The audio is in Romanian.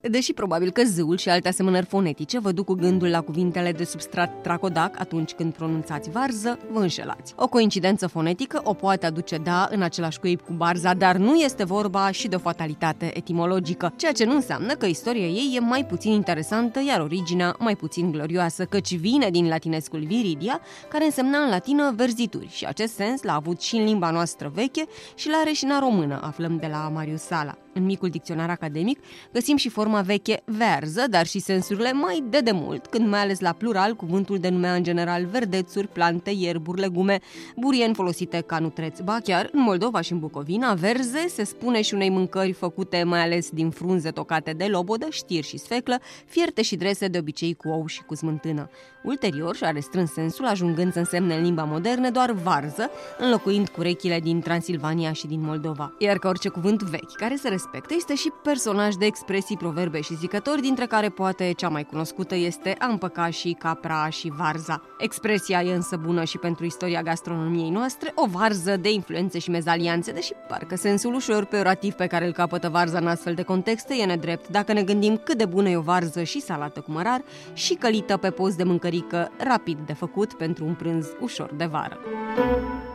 Deși probabil că zâul și alte asemănări fonetice vă duc cu gândul la cuvintele de substrat tracodac atunci când pronunțați varză, vă înșelați. O coincidență fonetică o poate aduce, da, în același cuib cu barza, dar nu este vorba și de o fatalitate etimologică, ceea ce nu înseamnă că istoria ei e mai puțin interesantă, iar originea mai puțin glorioasă, căci vine din latinescul viridia, care însemna în latină verzituri și acest sens l-a avut și în limba noastră veche și l-are și în română, aflăm de la Marius Sala. În micul dicționar academic găsim și forma veche verză, dar și sensurile mai de demult, când mai ales la plural cuvântul denumea în general verdețuri, plante, ierburi, legume, burieni folosite ca nutreți. Ba chiar în Moldova și în Bucovina, verze se spune și unei mâncări făcute mai ales din frunze tocate de lobodă, știr și sfeclă, fierte și drese de obicei cu ou și cu smântână. Ulterior și-a restrâns sensul, ajungând să însemne în limba modernă doar varză, înlocuind cu urechile din Transilvania și din Moldova. Iar ca orice cuvânt vechi care se respectă, este și personaj de expresii, proverbe și zicători, dintre care poate cea mai cunoscută este a împăca și capra și varza. Expresia e însă bună și pentru istoria gastronomiei noastre, o varză de influențe și mezalianțe, deși parcă sensul ușor peorativ pe care îl capătă varza în astfel de contexte e nedrept dacă ne gândim cât de bună e o varză și salată cu mărar și călită pe post de mâncărică rapid de făcut pentru un prânz ușor de vară.